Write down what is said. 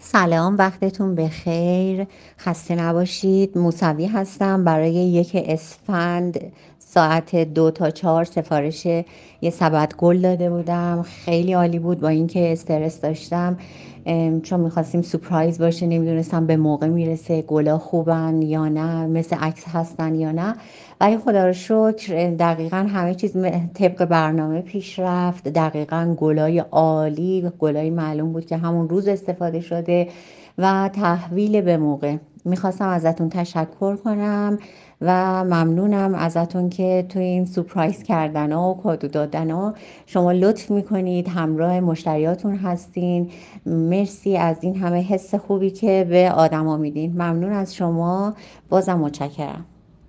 سلام، وقتتون بخیر. خسته نباشید. موسوی هستم. برای 1 اسفند ساعت 2 تا 4 سفارش یه سبد گل داده بودم. خیلی عالی بود، با اینکه استرس داشتم چون میخواستیم سورپرایز باشه. نمیدونستم به موقع میرسه، گلا خوبن یا نه، مثل عکس هستن یا نه. ولی خدا رو شکر دقیقا همه چیز طبق برنامه پیش رفت. دقیقا گلای عالی، گلای معلوم بود که همون روز استفاده شده و تحویل به موقع. میخواستم ازتون تشکر کنم و ممنونم ازتون که توی این سورپرایز کردن و کادو دادن ها شما لطف میکنید، همراه مشتریاتون هستین. مرسی از این همه حس خوبی که به آدما میدین. ممنون از شما. بازم متشکرم.